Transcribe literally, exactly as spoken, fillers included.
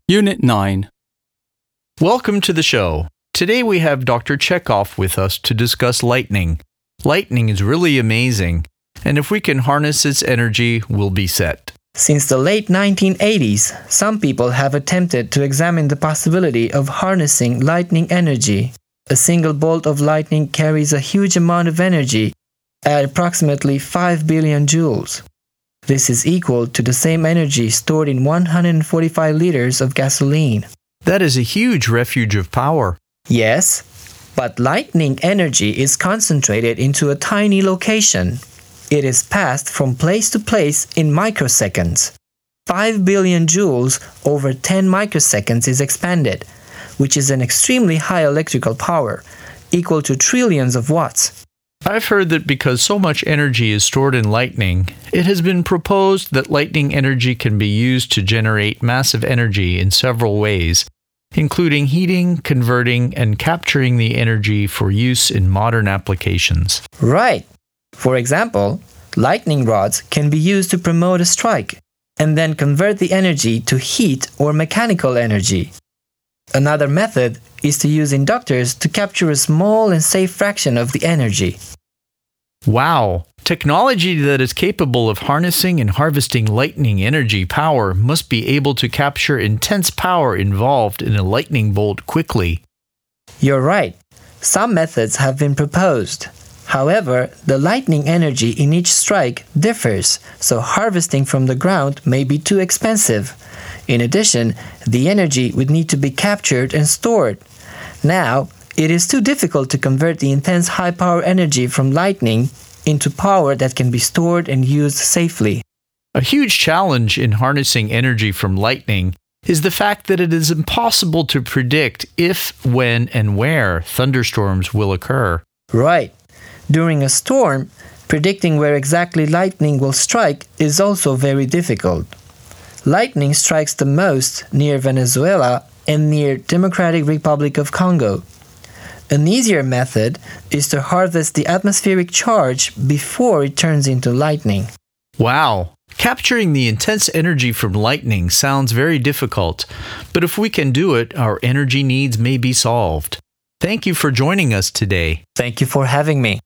Unit nine. Welcome to the show. Today we have Doctor Chekhov with us to discuss lightning. Lightning is really amazing, and if we can harness its energy, we'll be set. Since the late nineteen eighties, some people have attempted to examine the possibility of harnessing lightning energy. A single bolt of lightning carries a huge amount of energy at approximately five billion joules. This is equal to the same energy stored in one hundred forty-five liters of gasoline. That is a huge refuge of power. Yes, but lightning energy is concentrated into a tiny location. It is passed from place to place in microseconds. five billion joules over ten microseconds is expanded, which is an extremely high electrical power, equal to trillions of watts. I've heard that because so much energy is stored in lightning, it has been proposed that lightning energy can be used to generate massive energy in several ways, including heating, converting, and capturing the energy for use in modern applications. Right. For example, lightning rods can be used to promote a strike and then convert the energy to heat or mechanical energy. Another method is to use inductors to capture a small and safe fraction of the energy. Wow! Technology that is capable of harnessing and harvesting lightning energy power must be able to capture intense power involved in a lightning bolt quickly. You're right. Some methods have been proposed. However, the lightning energy in each strike differs, so harvesting from the ground may be too expensive. In addition, the energy would need to be captured and stored. Now, it is too difficult to convert the intense high-power energy from lightning into power that can be stored and used safely. A huge challenge in harnessing energy from lightning is the fact that it is impossible to predict if, when, and where thunderstorms will occur. Right. During a storm, predicting where exactly lightning will strike is also very difficult. Lightning strikes the most near Venezuela and near Democratic Republic of Congo. An easier method is to harvest the atmospheric charge before it turns into lightning. Wow! Capturing the intense energy from lightning sounds very difficult, but if we can do it, our energy needs may be solved. Thank you for joining us today. Thank you for having me.